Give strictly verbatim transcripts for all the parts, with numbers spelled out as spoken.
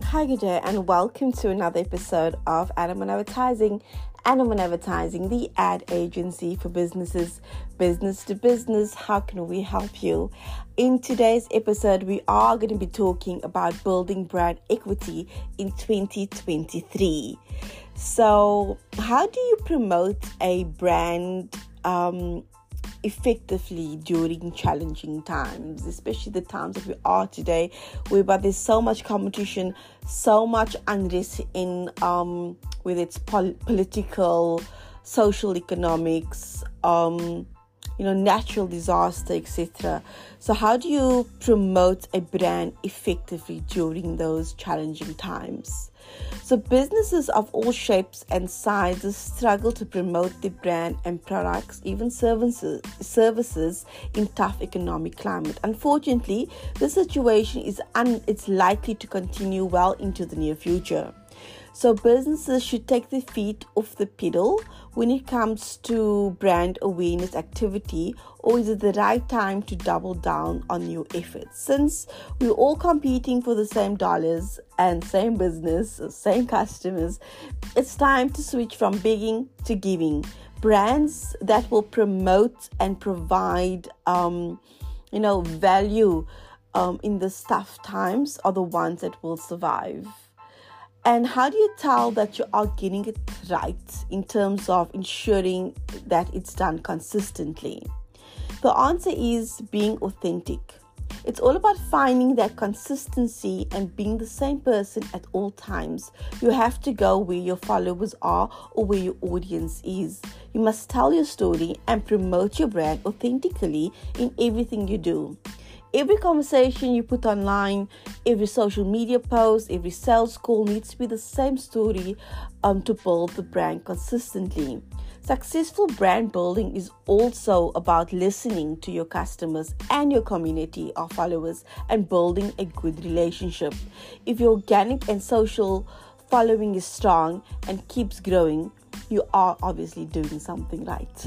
Hi, good day, and welcome to another episode of Anaman Advertising. Anaman Advertising, the ad agency for businesses, business to business. How can we help you? In today's episode, we are going to be talking about building brand equity in twenty twenty-three. So, how do you promote a brand um, effectively during challenging times, especially the times that we are today, whereby there's so much competition, so much unrest in um with its pol- political, social, economics, um you know, natural disaster, et cetera. So how do you promote a brand effectively during those challenging times? So businesses of all shapes and sizes struggle to promote their brand and products, even services, services in tough economic climate. Unfortunately, this situation is un, it's likely to continue well into the near future. So businesses should take their feet off the pedal when it comes to brand awareness activity, or is it the right time to double down on new efforts? Since we're all competing for the same dollars and same business, same customers, it's time to switch from begging to giving. Brands that will promote and provide, um, you know, value um, in the tough times are the ones that will survive. And how do you tell that you are getting it right in terms of ensuring that it's done consistently? The answer is being authentic. It's all about finding that consistency and being the same person at all times. You have to go where your followers are or where your audience is. You must tell your story and promote your brand authentically in everything you do. Every conversation you put online, every social media post, every sales call needs to be the same story um, to build the brand consistently. Successful brand building is also about listening to your customers and your community of followers and building a good relationship. If your organic and social following is strong and keeps growing, you are obviously doing something right.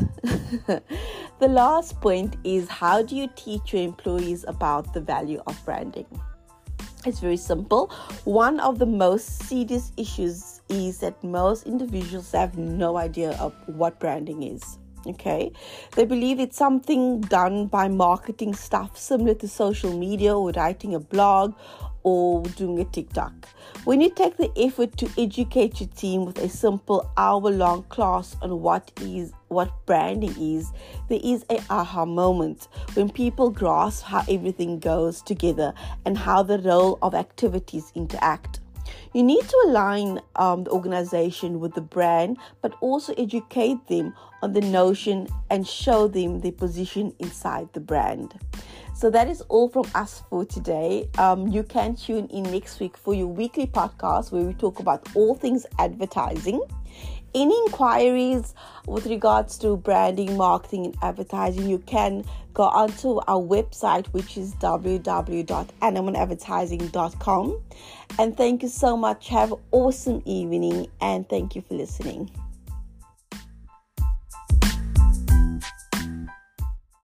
The last point is, how do you teach your employees about the value of branding? It's very simple. One of the most serious issues is that most individuals have no idea of what branding is. Okay, they believe it's something done by marketing staff similar to social media or writing a blog or doing a TikTok. When you take the effort to educate your team with a simple hour-long class on what is what branding is, there is a aha moment when people grasp how everything goes together and how the role of activities interact. You need to align um, the organization with the brand, but also educate them on the notion and show them their position inside the brand. So that is all from us for today. Um, you can tune in next week for your weekly podcast where we talk about all things advertising. Any inquiries with regards to branding, marketing, and advertising, you can go onto our website, which is w w w dot anaman advertising dot com. And thank you so much. Have an awesome evening, and thank you for listening.